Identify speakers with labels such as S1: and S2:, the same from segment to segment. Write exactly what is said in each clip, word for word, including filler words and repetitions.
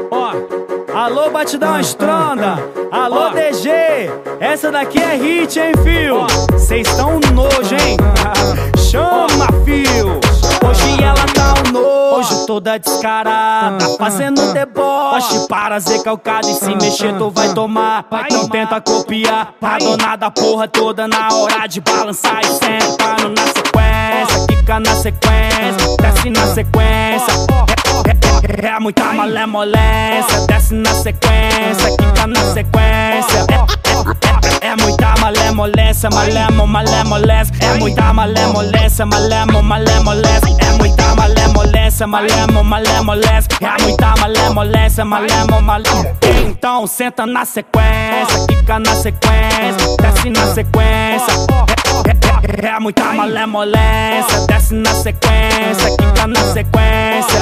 S1: Ó, alô Batidão Estronda, alô ó. D G, essa daqui é hit, hein, fio? Cês tão nojo, hein? Chama, fio. Hoje ela tá um nojo, toda descarada, fazendo deboche, para ser calcado e se mexer tu vai tomar. Não tenta copiar, a dona da porra toda na hora de balançar e sentando na sequência, quica na sequência, desce na sequência. É, é, é muita malemolência, desce na sequência, quica na sequência. É, é, é, é muita malemolência, malemo, malemolência. É muita malemolência, malemo, malemolência. É muita malemolência, malemo, malemolência. É muita malemolência, malemo, malemolência. Então senta na sequência, quica na sequência, desce na sequência. É, é, é muita malemolência, desce na sequência, quica na sequência.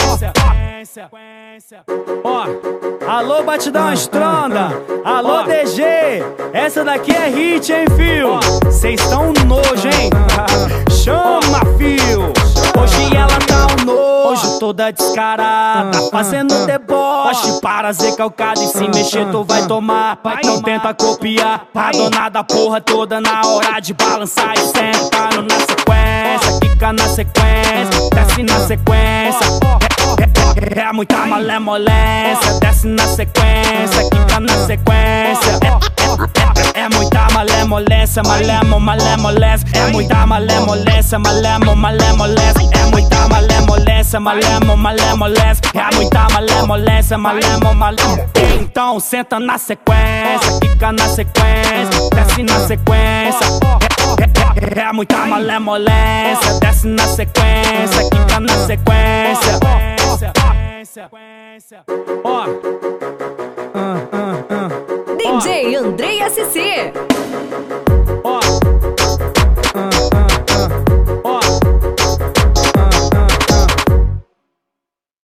S1: Ó, alô Batidão Estronda, alô D G, essa daqui é hit, hein, fio? Cês tão nojo, hein? Chama, fio. Hoje ela tá um nojo, toda descarada, fazendo deboche, para ser calcado e se mexer tu vai tomar. Não tenta copiar, a dona da porra toda na hora de balançar e sentando na sequência, quica na sequência, desce na sequência. É, é, é muita malemolência, desce na sequência, quica na sequência. É, é, é, é muita malemolência, malemo, malemolência. É muita malemolência, malemo, malemolência. É muita malemolência, malemo, malemolência. É muita malemolência, malemo, malemolência. Então senta na sequência, quica na sequência, desce na sequência. É, é, é muita malemolência, desce na sequência, quica na sequência. Ó,
S2: D J Andrei S C.